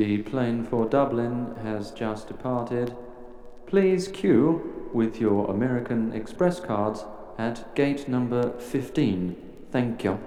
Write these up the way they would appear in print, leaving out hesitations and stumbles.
The plane for Dublin has just departed. Please queue with your American Express cards at gate number 15. Thank you.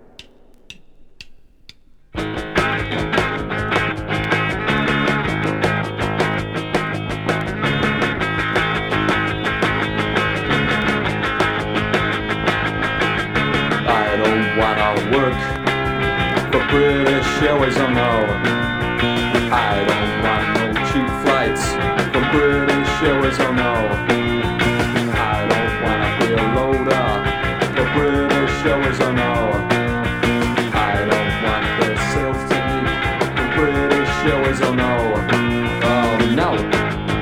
I don't wanna work for British Airways, oh no. I don't want no cheap flights for British Airways, oh no. I don't wanna be a loader for British Airways, oh no. I don't want the sales technique for British Airways, oh no. Oh no.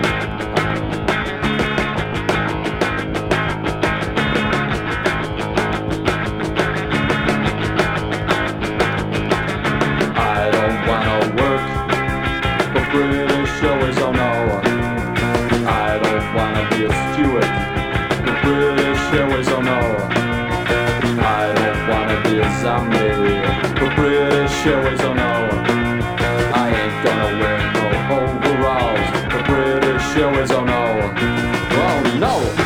British Airways, oh no. I don't wanna be a steward for British Airways, oh no. I don't wanna be a zombie for British Airways, oh no. I ain't gonna wear no overalls for British Airways, oh no. Oh no.